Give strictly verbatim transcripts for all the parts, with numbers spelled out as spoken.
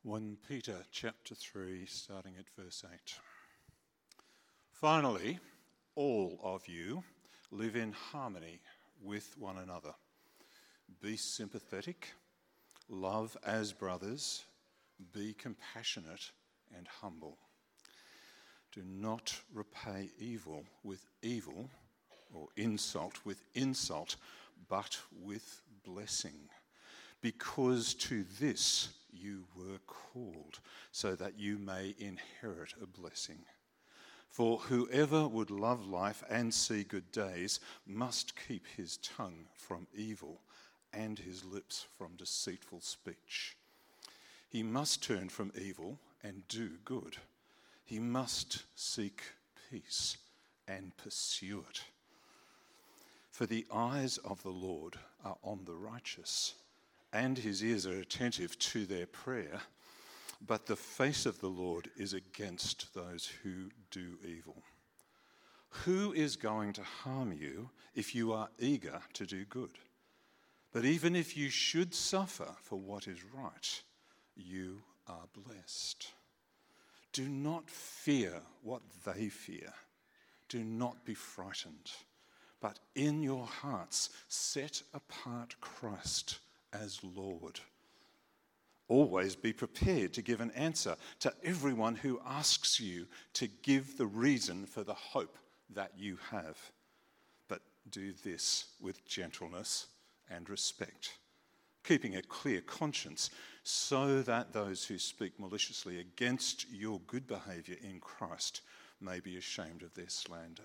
First Peter chapter three, starting at verse eight. Finally, all of you live in harmony with one another. Be sympathetic, love as brothers, be compassionate and humble. Do not repay evil with evil or insult with insult, but with blessing, because to this you were called, so that you may inherit a blessing. For whoever would love life and see good days must keep his tongue from evil and his lips from deceitful speech. He must turn from evil and do good. He must seek peace and pursue it. For the eyes of the Lord are on the righteous, and his ears are attentive to their prayer, but the face of the Lord is against those who do evil. Who is going to harm you if you are eager to do good? But even if you should suffer for what is right, you are blessed. Do not fear what they fear. Do not be frightened, but in your hearts set apart Christ as Lord. Always be prepared to give an answer to everyone who asks you to give the reason for the hope that you have. But do this with gentleness and respect, keeping a clear conscience, so that those who speak maliciously against your good behaviour in Christ may be ashamed of their slander.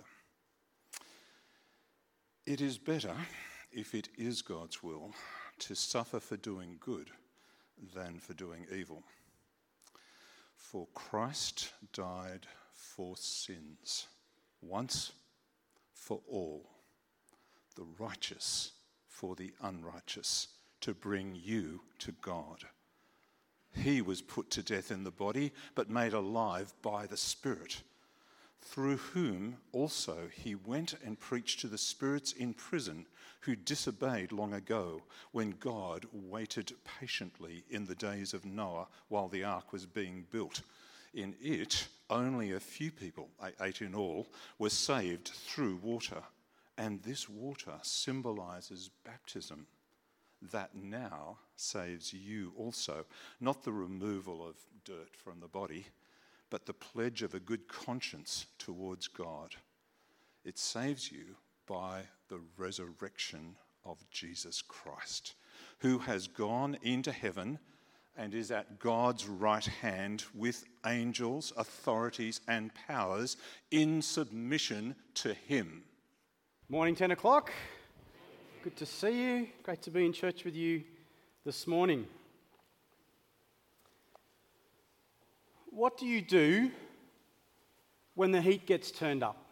It is better, if it is God's will, to suffer for doing good than for doing evil. For Christ died for sins, once for all, the righteous for the unrighteous, to bring you to God. He was put to death in the body, but made alive by the Spirit, through whom also he went and preached to the spirits in prison who disobeyed long ago, when God waited patiently in the days of Noah while the ark was being built. In it, only a few people, eight in all, were saved through water. And this water symbolizes baptism, that now saves you also, not the removal of dirt from the body, but the pledge of a good conscience towards God. It saves you by the resurrection of Jesus Christ, who has gone into heaven and is at God's right hand with angels, authorities, and powers in submission to him. Morning, ten o'clock. Good to see you. Great to be in church with you this morning. What do you do when the heat gets turned up?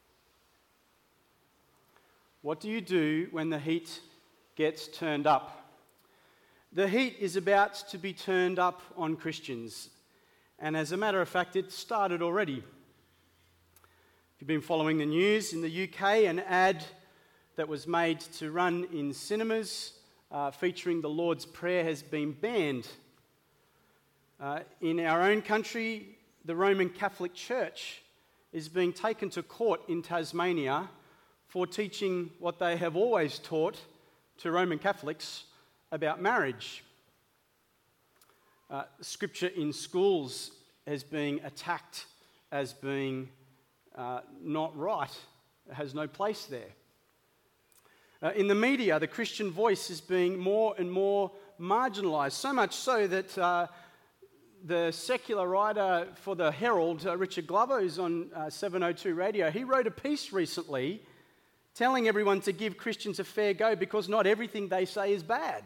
What do you do when the heat gets turned up? The heat is about to be turned up on Christians, and as a matter of fact, it started already. If you've been following the news, in the U K, an ad that was made to run in cinemas uh, featuring the Lord's Prayer has been banned. Uh, in our own country, the Roman Catholic Church is being taken to court in Tasmania for teaching what they have always taught to Roman Catholics about marriage. Uh, scripture in schools is being attacked as being uh, not right. It has no place there. Uh, in the media, the Christian voice is being more and more marginalised, so much so that uh, the secular writer for the Herald, uh, Richard Glover, who's on uh, seven oh two Radio, he wrote a piece recently telling everyone to give Christians a fair go because not everything they say is bad.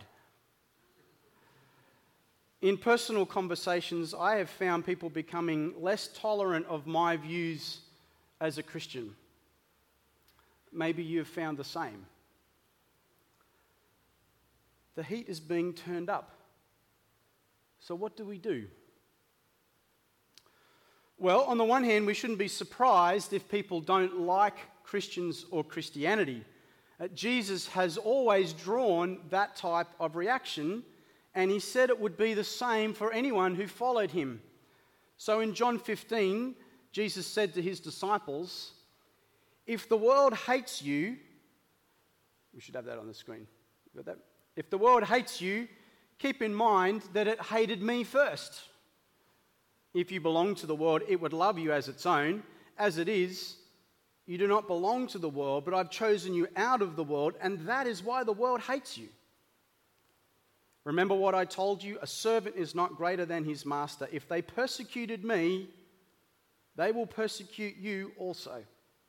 In personal conversations, I have found people becoming less tolerant of my views as a Christian. Maybe you've found the same. The heat is being turned up. So what do we do? Well, on the one hand, we shouldn't be surprised if people don't like Christians or Christianity. Uh, Jesus has always drawn that type of reaction, and he said it would be the same for anyone who followed him. So in John fifteen, Jesus said to his disciples, "If the world hates you," we should have that on the screen. You got that? "If the world hates you, keep in mind that it hated me first. If you belong to the world, it would love you as its own. As it is, you do not belong to the world, but I've chosen you out of the world, and that is why the world hates you. Remember what I told you, a servant is not greater than his master. If they persecuted me, they will persecute you also."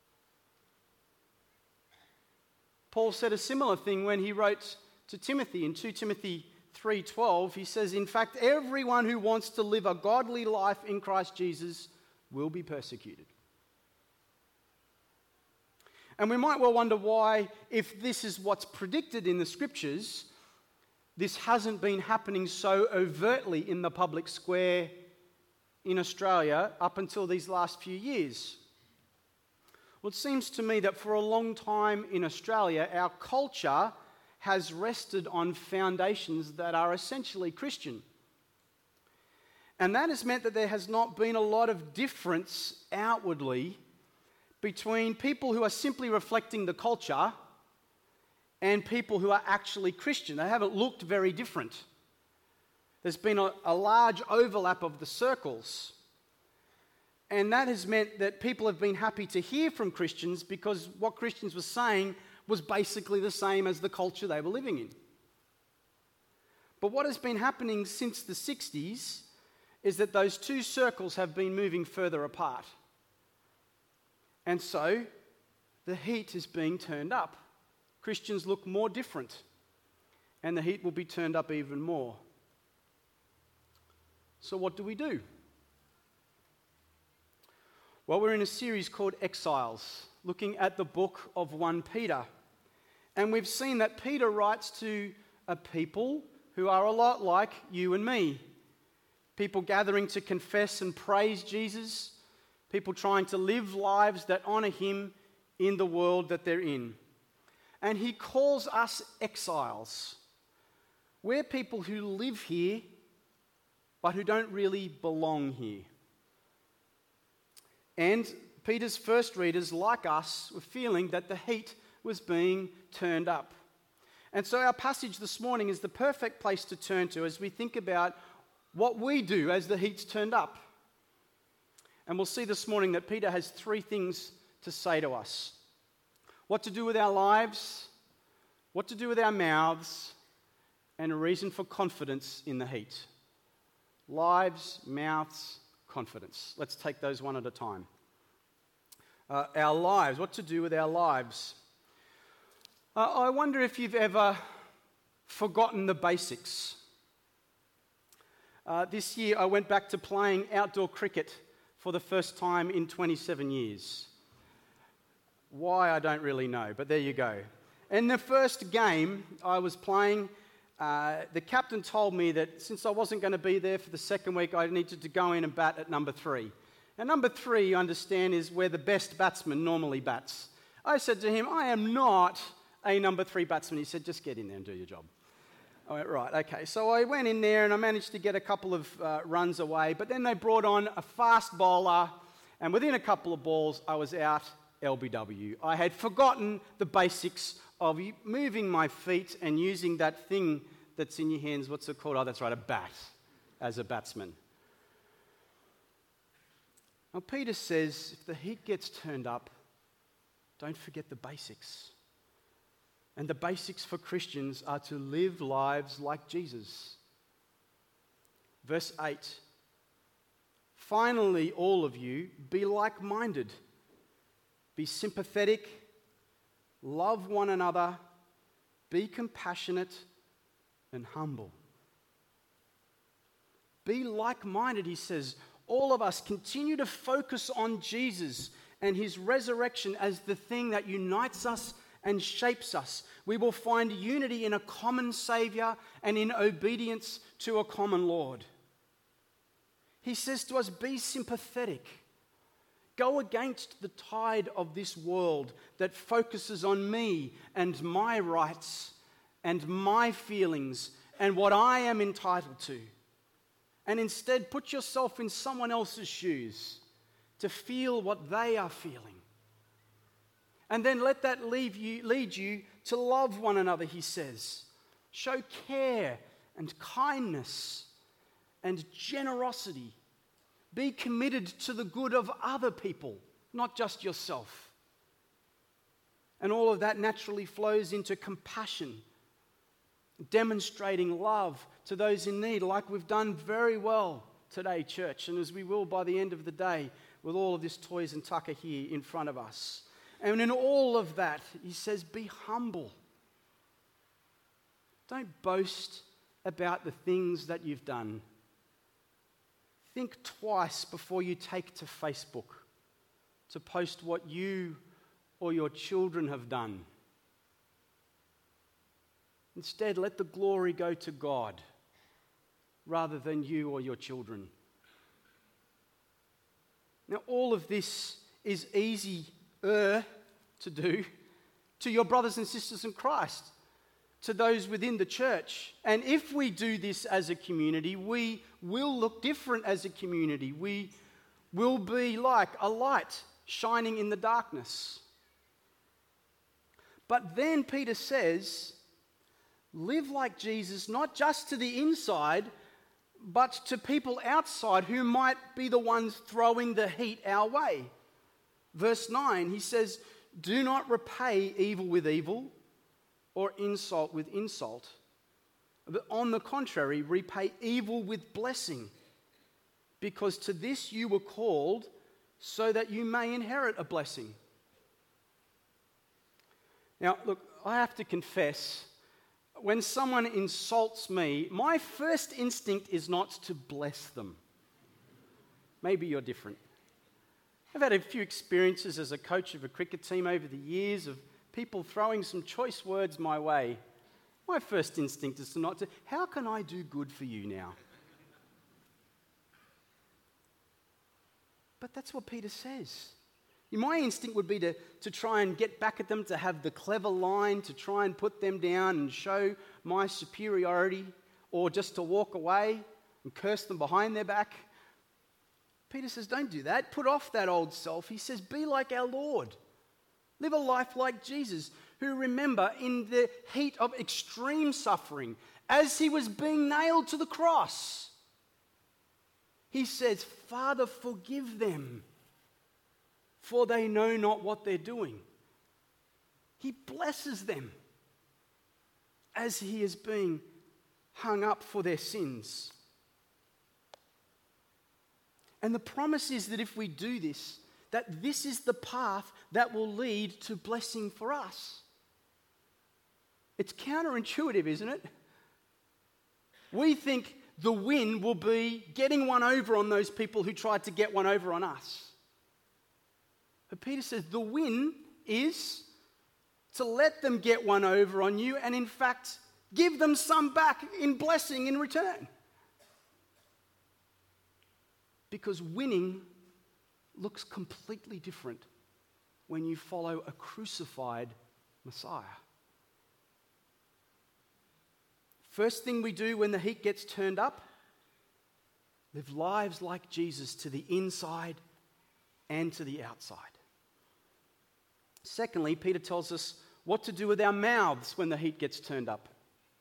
Paul said a similar thing when he wrote to Timothy in Second Timothy three twelve. He says, "In fact, everyone who wants to live a godly life in Christ Jesus will be persecuted." And we might well wonder why, if this is what's predicted in the scriptures, this hasn't been happening so overtly in the public square in Australia up until these last few years. Well, it seems to me that for a long time in Australia, our culture has rested on foundations that are essentially Christian. And that has meant that there has not been a lot of difference outwardly between people who are simply reflecting the culture and people who are actually Christian. They haven't looked very different. There's been a, a large overlap of the circles. And that has meant that people have been happy to hear from Christians because what Christians were saying was basically the same as the culture they were living in. But what has been happening since the sixties is that those two circles have been moving further apart. And so the heat is being turned up. Christians look more different, and the heat will be turned up even more. So what do we do? Well, we're in a series called Exiles, looking at the book of First Peter. And we've seen that Peter writes to a people who are a lot like you and me. People gathering to confess and praise Jesus. People trying to live lives that honour him in the world that they're in. And he calls us exiles. We're people who live here, but who don't really belong here. And Peter's first readers, like us, were feeling that the heat was being turned up. And so our passage this morning is the perfect place to turn to as we think about what we do as the heat's turned up. And we'll see this morning that Peter has three things to say to us. What to do with our lives, what to do with our mouths, and a reason for confidence in the heat. Lives, mouths, confidence. Let's take those one at a time. Uh, our lives, what to do with our lives. Uh, I wonder if you've ever forgotten the basics. Uh, this year I went back to playing outdoor cricket for the first time in twenty-seven years. Why, I don't really know, but there you go. In the first game I was playing, uh, the captain told me that since I wasn't going to be there for the second week, I needed to go in and bat at number three. Now, number three, you understand, is where the best batsman normally bats. I said to him, I am not a number three batsman. He said, just get in there and do your job. I went, right, okay. So I went in there and I managed to get a couple of uh, runs away, but then they brought on a fast bowler, and within a couple of balls, I was out L B W. I had forgotten the basics of moving my feet and using that thing that's in your hands. What's it called? Oh, that's right, a bat, as a batsman. Now, Peter says, if the heat gets turned up, don't forget the basics. And the basics for Christians are to live lives like Jesus. Verse eight, finally, all of you, be like-minded, be sympathetic, love one another, be compassionate and humble. Be like-minded, he says. All of us continue to focus on Jesus and his resurrection as the thing that unites us and shapes us. We will find unity in a common Saviour and in obedience to a common Lord. He says to us, be sympathetic. Go against the tide of this world that focuses on me and my rights and my feelings and what I am entitled to. And instead, put yourself in someone else's shoes to feel what they are feeling. And then let that lead you, lead you to love one another, he says. Show care and kindness and generosity. Be committed to the good of other people, not just yourself. And all of that naturally flows into compassion, demonstrating love to those in need, like we've done very well today, church, and as we will by the end of the day with all of this toys and tucker here in front of us. And in all of that, he says, be humble. Don't boast about the things that you've done. Think twice before you take to Facebook to post what you or your children have done. Instead, let the glory go to God rather than you or your children. Now, all of this is easier to do to your brothers and sisters in Christ, to those within the church. And if we do this as a community, we will look different as a community. We will be like a light shining in the darkness. But then Peter says, live like Jesus, not just to the inside, but to people outside who might be the ones throwing the heat our way. Verse nine, he says, do not repay evil with evil or insult with insult. But on the contrary, repay evil with blessing, because to this you were called, so that you may inherit a blessing. Now, look, I have to confess, when someone insults me, my first instinct is not to bless them. Maybe you're different. I've had a few experiences as a coach of a cricket team over the years of people throwing some choice words my way. My first instinct is to not to, how can I do good for you now? But that's what Peter says. My instinct would be to, to try and get back at them, to have the clever line, to try and put them down and show my superiority, or just to walk away and curse them behind their back. Peter says, don't do that. Put off that old self. He says, be like our Lord. Live a life like Jesus, who, remember, in the heat of extreme suffering, as he was being nailed to the cross, he says, Father, forgive them, for they know not what they're doing. He blesses them as he is being hung up for their sins. And the promise is that if we do this, that this is the path that will lead to blessing for us. It's counterintuitive, isn't it? We think the win will be getting one over on those people who tried to get one over on us. But Peter says the win is to let them get one over on you and, in fact, give them some back in blessing in return. Because winning looks completely different when you follow a crucified Messiah. First thing we do when the heat gets turned up, live lives like Jesus to the inside and to the outside. Secondly, Peter tells us what to do with our mouths when the heat gets turned up.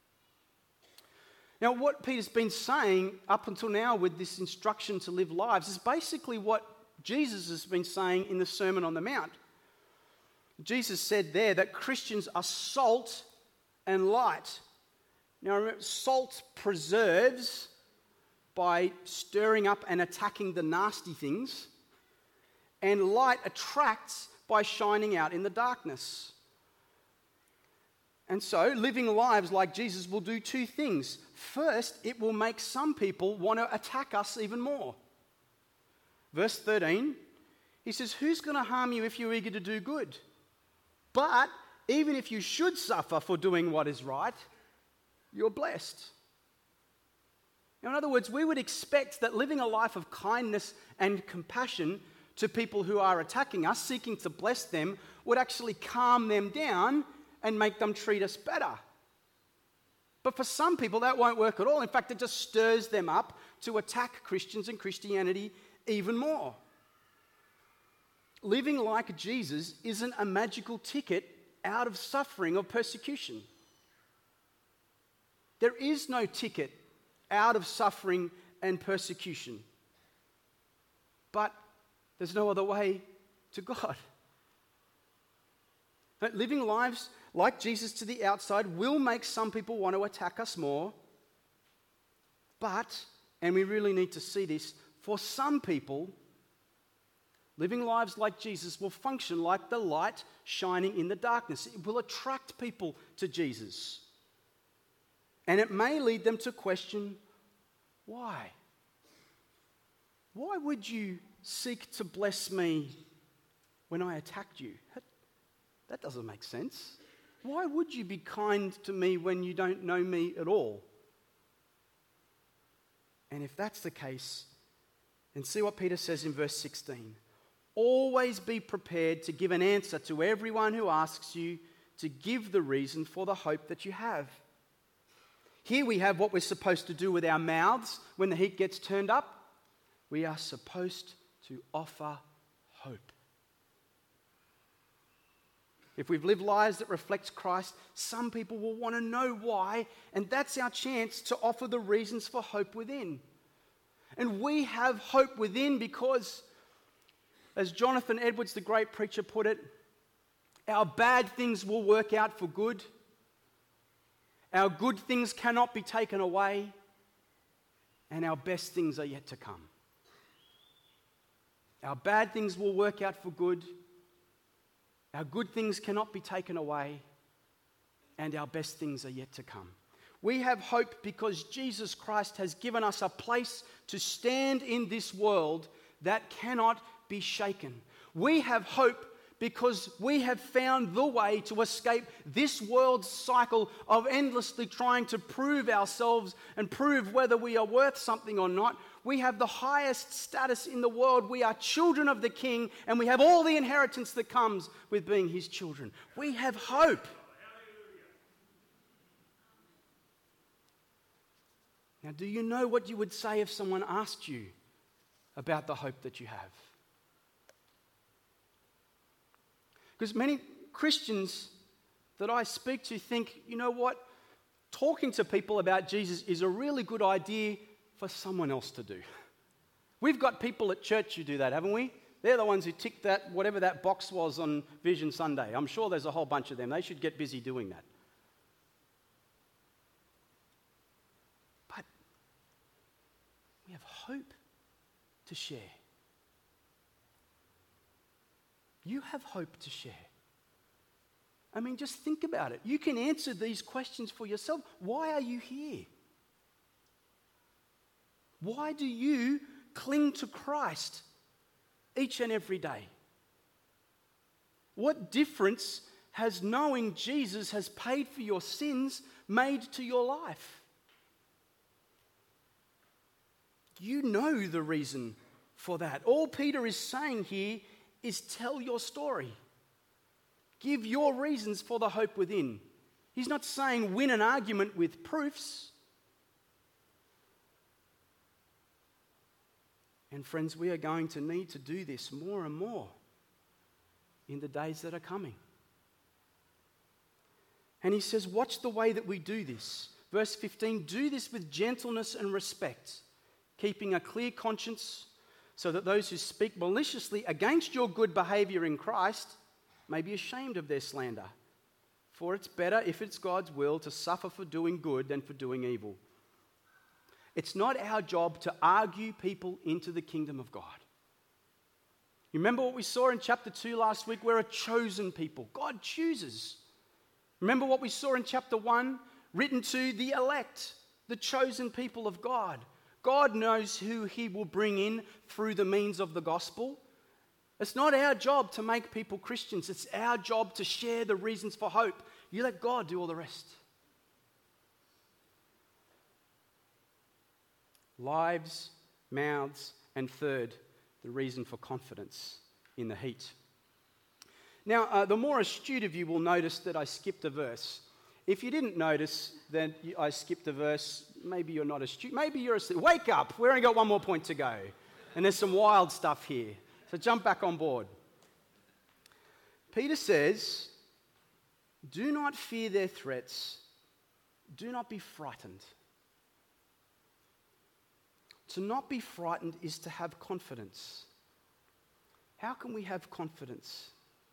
Now, what Peter's been saying up until now with this instruction to live lives is basically what Jesus has been saying in the Sermon on the Mount. Jesus said there that Christians are salt and light. Now, remember, salt preserves by stirring up and attacking the nasty things, and light attracts by shining out in the darkness. And so, living lives like Jesus will do two things. First, it will make some people want to attack us even more. Verse thirteen, he says, who's going to harm you if you're eager to do good? But even if you should suffer for doing what is right, you're blessed. Now, in other words, we would expect that living a life of kindness and compassion to people who are attacking us, seeking to bless them, would actually calm them down and make them treat us better. But for some people, that won't work at all. In fact, it just stirs them up to attack Christians and Christianity even more. Living like Jesus isn't a magical ticket out of suffering or persecution. There is no ticket out of suffering and persecution. But there's no other way to God. Living lives like Jesus to the outside will make some people want to attack us more. But, and we really need to see this, for some people, living lives like Jesus will function like the light shining in the darkness. It will attract people to Jesus. And it may lead them to question, why? Why would you seek to bless me when I attacked you? That, that doesn't make sense. Why would you be kind to me when you don't know me at all? And if that's the case, then see what Peter says in verse sixteen. Always be prepared to give an answer to everyone who asks you to give the reason for the hope that you have. Here we have what we're supposed to do with our mouths when the heat gets turned up. We are supposed to offer hope. If we've lived lives that reflect Christ, some people will want to know why, and that's our chance to offer the reasons for hope within. And we have hope within because, as Jonathan Edwards, the great preacher, put it, our bad things will work out for good. Our good things cannot be taken away, and our best things are yet to come. Our bad things will work out for good. Our good things cannot be taken away, and our best things are yet to come. We have hope because Jesus Christ has given us a place to stand in this world that cannot be shaken. We have hope because we have found the way to escape this world's cycle of endlessly trying to prove ourselves and prove whether we are worth something or not. We have the highest status in the world. We are children of the King, and we have all the inheritance that comes with being his children. We have hope. Now, do you know what you would say if someone asked you about the hope that you have? Because many Christians that I speak to think, you know what, talking to people about Jesus is a really good idea for someone else to do. We've got people at church who do that, haven't we? They're the ones who tick that, whatever that box was on Vision Sunday. I'm sure there's a whole bunch of them. They should get busy doing that. But we have hope to share. You have hope to share. I mean, just think about it. You can answer these questions for yourself. Why are you here? Why do you cling to Christ each and every day? What difference has knowing Jesus has paid for your sins made to your life? You know the reason for that. All Peter is saying here is tell your story. Give your reasons for the hope within. He's not saying win an argument with proofs. And friends, we are going to need to do this more and more in the days that are coming. And he says, watch the way that we do this. Verse fifteen, do this with gentleness and respect, keeping a clear conscience, so that those who speak maliciously against your good behavior in Christ may be ashamed of their slander. For it's better, if it's God's will, to suffer for doing good than for doing evil. It's not our job to argue people into the kingdom of God. You remember what we saw in chapter two last week? We're a chosen people. God chooses. Remember what we saw in chapter one? Written to the elect, the chosen people of God. God knows who he will bring in through the means of the gospel. It's not our job to make people Christians. It's our job to share the reasons for hope. You let God do all the rest. Lives, mouths, and third, the reason for confidence in the heat. Now, uh, the more astute of you will notice that I skipped a verse. If you didn't notice, then I skipped a verse. Maybe you're not a student. Maybe you're asleep. Wake up. We've only got one more point to go. And there's some wild stuff here. So jump back on board. Peter says, do not fear their threats. Do not be frightened. To not be frightened is to have confidence. How can we have confidence?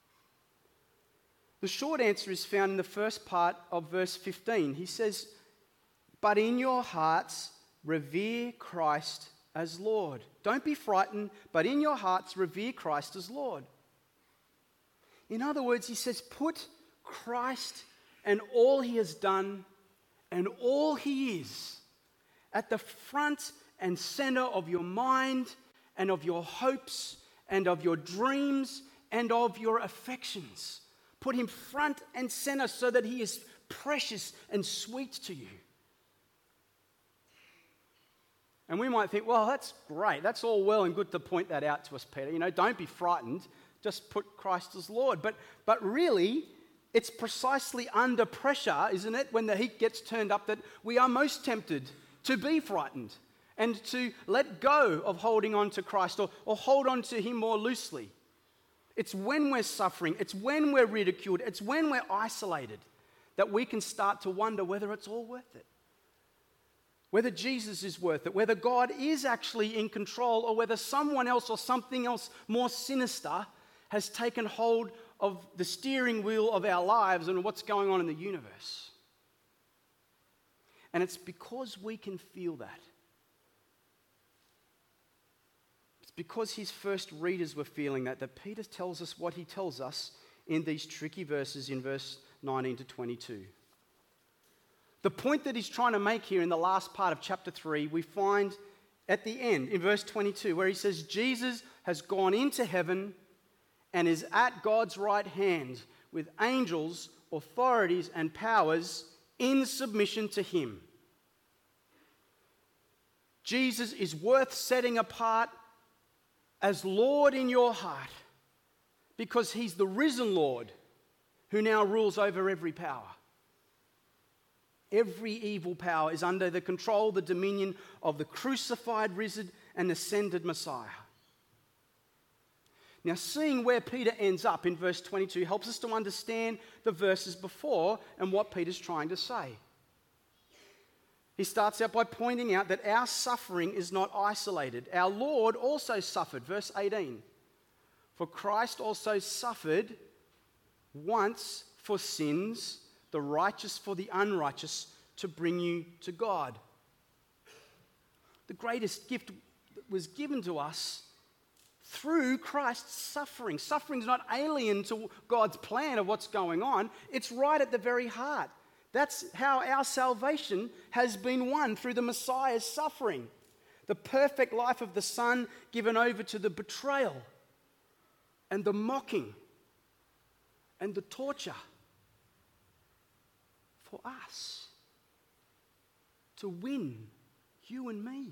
The short answer is found in the first part of verse fifteen. He says, but in your hearts revere Christ as Lord. Don't be frightened, but in your hearts revere Christ as Lord. In other words, he says, put Christ and all he has done and all he is at the front and center of your mind and of your hopes and of your dreams and of your affections. Put him front and center so that he is precious and sweet to you. And we might think, well, that's great. That's all well and good to point that out to us, Peter. You know, don't be frightened. Just put Christ as Lord. But, but really, it's precisely under pressure, isn't it, when the heat gets turned up, that we are most tempted to be frightened and to let go of holding on to Christ or, or hold on to him more loosely. It's when we're suffering, it's when we're ridiculed, it's when we're isolated that we can start to wonder whether it's all worth it. Whether Jesus is worth it, whether God is actually in control, or whether someone else or something else more sinister has taken hold of the steering wheel of our lives and what's going on in the universe. And it's because we can feel that. It's because his first readers were feeling that, that Peter tells us what he tells us in these tricky verses in verse nineteen to twenty-two. The point that he's trying to make here in the last part of chapter three, we find at the end in verse twenty-two, where he says, Jesus has gone into heaven and is at God's right hand with angels, authorities, and powers in submission to him. Jesus is worth setting apart as Lord in your heart because he's the risen Lord who now rules over every power. Every evil power is under the control, the dominion of the crucified, risen, and ascended Messiah. Now, seeing where Peter ends up in verse twenty-two helps us to understand the verses before and what Peter's trying to say. He starts out by pointing out that our suffering is not isolated. Our Lord also suffered, verse eighteen. For Christ also suffered once for sins, the righteous for the unrighteous, to bring you to God. The greatest gift that was given to us through Christ's suffering. Suffering is not alien to God's plan of what's going on. It's right at the very heart. That's how our salvation has been won, through the Messiah's suffering. The perfect life of the Son given over to the betrayal and the mocking and the torture for us to win you and me.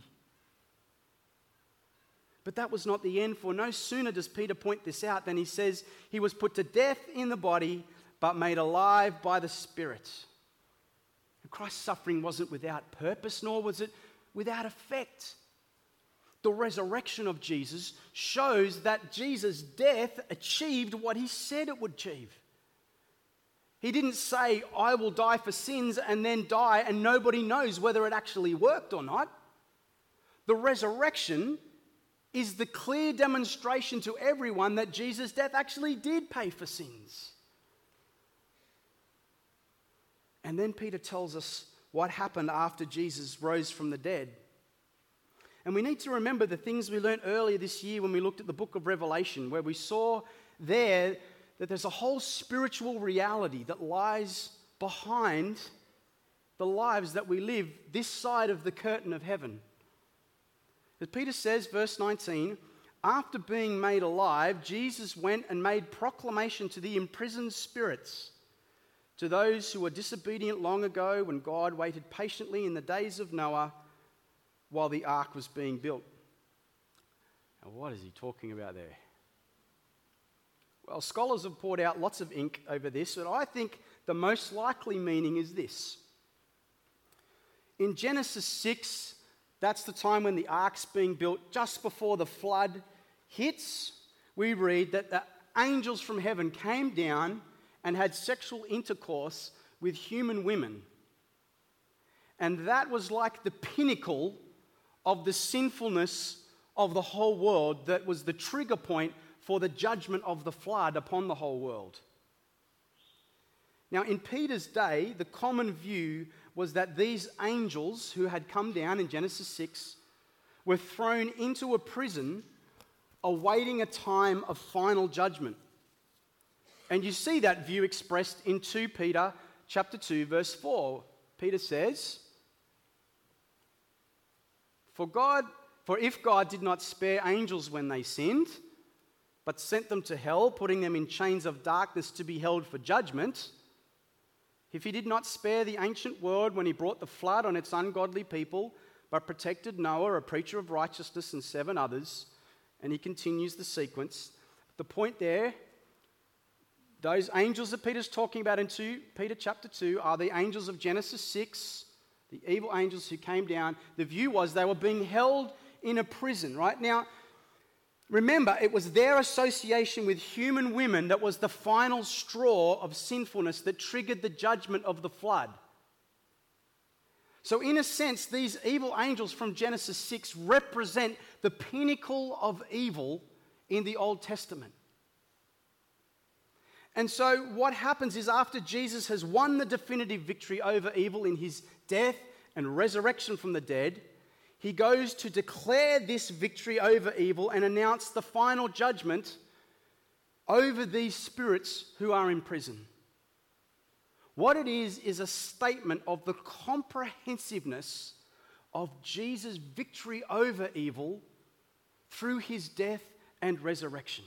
But that was not the end, for no sooner does Peter point this out than he says he was put to death in the body but made alive by the Spirit. And Christ's suffering wasn't without purpose, nor was it without effect. The resurrection of Jesus shows that Jesus' death achieved what he said it would achieve. He didn't say, I will die for sins, and then die, and nobody knows whether it actually worked or not. The resurrection is the clear demonstration to everyone that Jesus' death actually did pay for sins. And then Peter tells us what happened after Jesus rose from the dead. And we need to remember the things we learned earlier this year when we looked at the book of Revelation, where we saw there that there's a whole spiritual reality that lies behind the lives that we live this side of the curtain of heaven. As Peter says, verse nineteen, after being made alive, Jesus went and made proclamation to the imprisoned spirits, to those who were disobedient long ago when God waited patiently in the days of Noah while the ark was being built. Now, what is he talking about there? Well, scholars have poured out lots of ink over this, but I think the most likely meaning is this. In Genesis six, that's the time when the ark's being built, just before the flood hits. We read that the angels from heaven came down and had sexual intercourse with human women. And that was like the pinnacle of the sinfulness of the whole world, that was the trigger point for the judgment of the flood upon the whole world. Now, in Peter's day, the common view was that these angels who had come down in Genesis six were thrown into a prison awaiting a time of final judgment. And you see that view expressed in Second Peter chapter two, verse four. Peter says, For God, for if God did not spare angels when they sinned, but sent them to hell, putting them in chains of darkness to be held for judgment, if he did not spare the ancient world when he brought the flood on its ungodly people, but protected Noah, a preacher of righteousness, and seven others, and he continues the sequence. The point there, those angels that Peter's talking about in Second Peter chapter two are the angels of Genesis six, the evil angels who came down. The view was they were being held in a prison, right? Now, remember, it was their association with human women that was the final straw of sinfulness that triggered the judgment of the flood. So in a sense, these evil angels from Genesis six represent the pinnacle of evil in the Old Testament. And so what happens is, after Jesus has won the definitive victory over evil in his death and resurrection from the dead, he goes to declare this victory over evil and announce the final judgment over these spirits who are in prison. What it is, is a statement of the comprehensiveness of Jesus' victory over evil through his death and resurrection.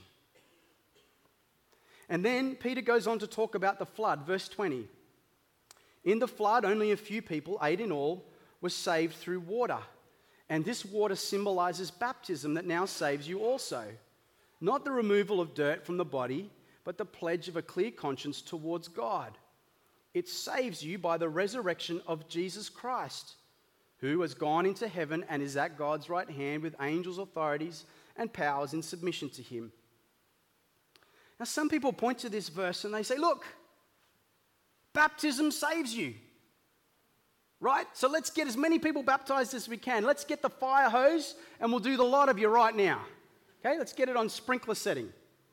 And then Peter goes on to talk about the flood, verse twenty. In the flood, only a few people, eight in all, were saved through water. And this water symbolizes baptism that now saves you also. Not the removal of dirt from the body, but the pledge of a clear conscience towards God. It saves you by the resurrection of Jesus Christ, who has gone into heaven and is at God's right hand with angels, authorities, and powers in submission to him. Now, some people point to this verse and they say, look, baptism saves you. Right? So let's get as many people baptized as we can. Let's get the fire hose and we'll do the lot of you right now. Okay, let's get it on sprinkler setting.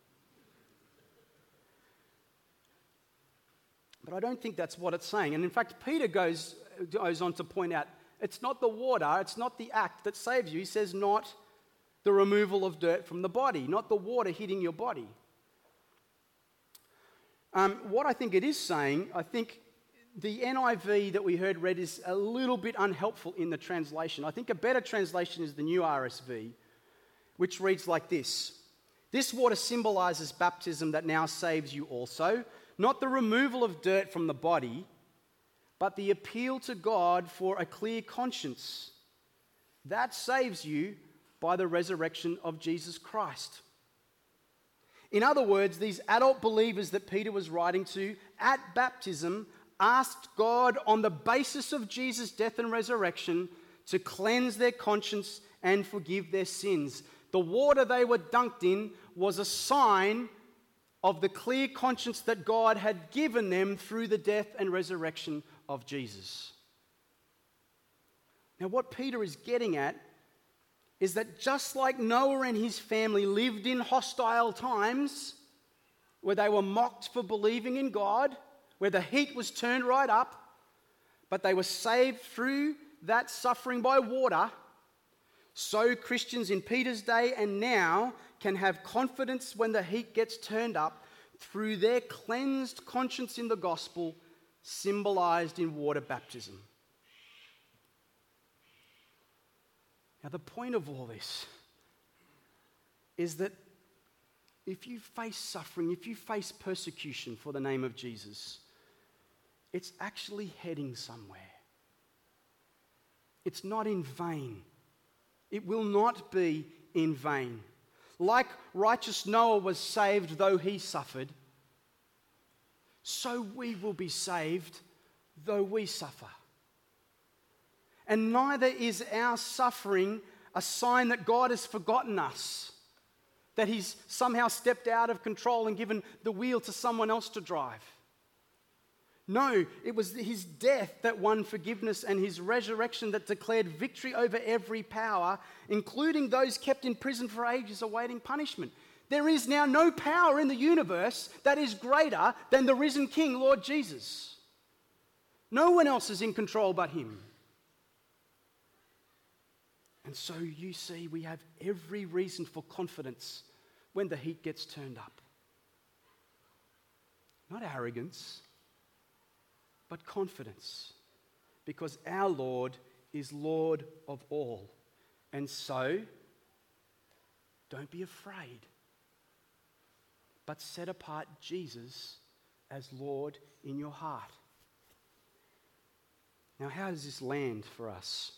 But I don't think that's what it's saying. And in fact, Peter goes, goes on to point out, it's not the water, it's not the act that saves you. He says not the removal of dirt from the body, not the water hitting your body. Um, what I think it is saying, I think the N I V that we heard read is a little bit unhelpful in the translation. I think a better translation is the New R S V, which reads like this. This water symbolizes baptism that now saves you also, not the removal of dirt from the body, but the appeal to God for a clear conscience. That saves you by the resurrection of Jesus Christ. In other words, these adult believers that Peter was writing to at baptism asked God, on the basis of Jesus' death and resurrection, to cleanse their conscience and forgive their sins. The water they were dunked in was a sign of the clear conscience that God had given them through the death and resurrection of Jesus. Now, what Peter is getting at is that just like Noah and his family lived in hostile times, where they were mocked for believing in God, where the heat was turned right up, but they were saved through that suffering by water, so Christians in Peter's day and now can have confidence when the heat gets turned up through their cleansed conscience in the gospel, symbolized in water baptism. Now, the point of all this is that if you face suffering, if you face persecution for the name of Jesus, it's actually heading somewhere. It's not in vain. It will not be in vain. Like righteous Noah was saved though he suffered, so we will be saved, though we suffer. And neither is our suffering a sign that God has forgotten us, that he's somehow stepped out of control and given the wheel to someone else to drive. No, it was his death that won forgiveness and his resurrection that declared victory over every power, including those kept in prison for ages awaiting punishment. There is now no power in the universe that is greater than the risen King, Lord Jesus. No one else is in control but him. And so you see, we have every reason for confidence when the heat gets turned up. Not arrogance, but confidence. Because our Lord is Lord of all. And so, don't be afraid, but set apart Jesus as Lord in your heart. Now, how does this land for us?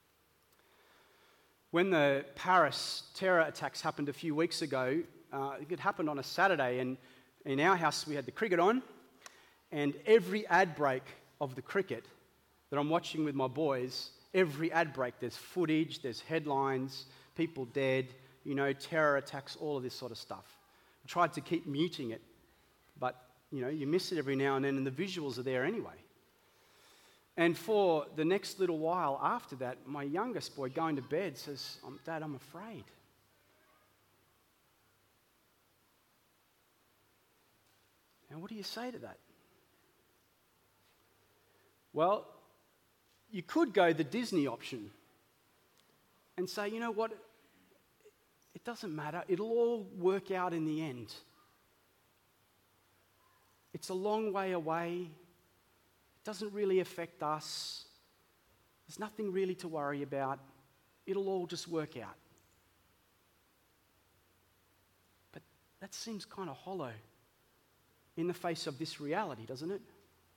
When the Paris terror attacks happened a few weeks ago, uh, it happened on a Saturday, and in our house we had the cricket on, and every ad break of the cricket that I'm watching with my boys, every ad break, there's footage, there's headlines, people dead, you know, terror attacks, all of this sort of stuff. I tried to keep muting it, but, you know, you miss it every now and then, and the visuals are there anyway. And for the next little while after that, my youngest boy going to bed says, Dad, I'm afraid. Now, what do you say to that? Well, you could go the Disney option and say, you know what, it doesn't matter, it'll all work out in the end. It's a long way away. Doesn't really affect us. There's nothing really to worry about. It'll all just work out. But that seems kind of hollow in the face of this reality, doesn't it?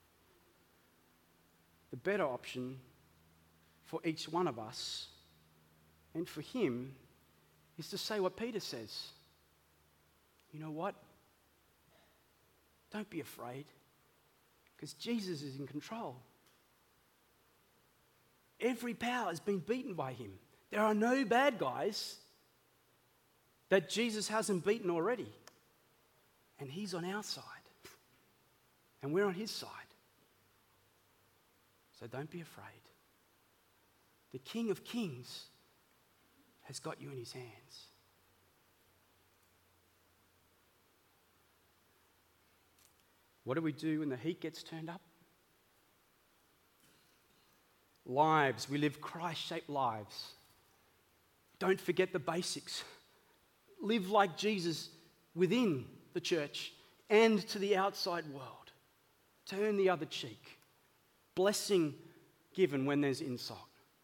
The better option for each one of us and for him is to say what Peter says. You know what? Don't be afraid. Because Jesus is in control. Every power has been beaten by him. There are no bad guys that Jesus hasn't beaten already. And he's on our side. And we're on his side. So don't be afraid. The King of Kings has got you in his hands. What do we do when the heat gets turned up? Lives. We live Christ-shaped lives. Don't forget the basics. Live like Jesus within the church and to the outside world. Turn the other cheek. Blessing given when there's insult.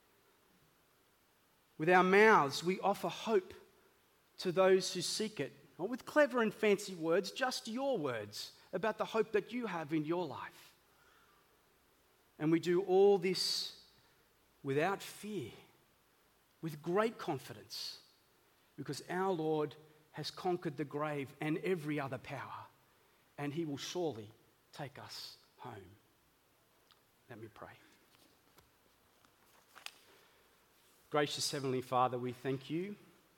With our mouths, we offer hope to those who seek it. Not with clever and fancy words, just your words about the hope that you have in your life. And we do all this without fear, with great confidence, because our Lord has conquered the grave and every other power, and he will surely take us home. Let me pray. Gracious Heavenly Father, we thank you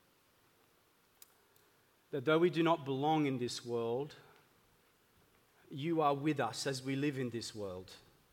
that though we do not belong in this world, you are with us as we live in this world.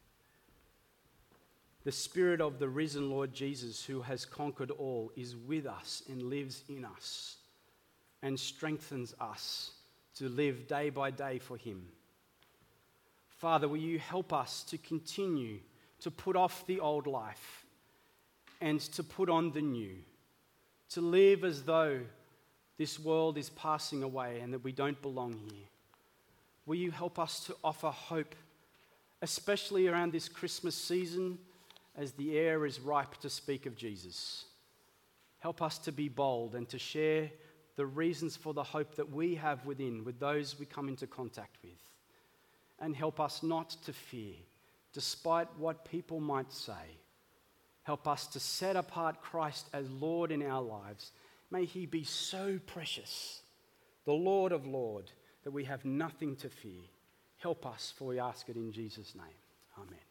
The Spirit of the risen Lord Jesus, who has conquered all, is with us and lives in us and strengthens us to live day by day for him. Father, will you help us to continue to put off the old life and to put on the new, to live as though this world is passing away and that we don't belong here. Will you help us to offer hope, especially around this Christmas season as the air is ripe to speak of Jesus. Help us to be bold and to share the reasons for the hope that we have within with those we come into contact with. And help us not to fear, despite what people might say. Help us to set apart Christ as Lord in our lives. May he be so precious, the Lord of Lords, that we have nothing to fear. Help us, for we ask it in Jesus' name. Amen.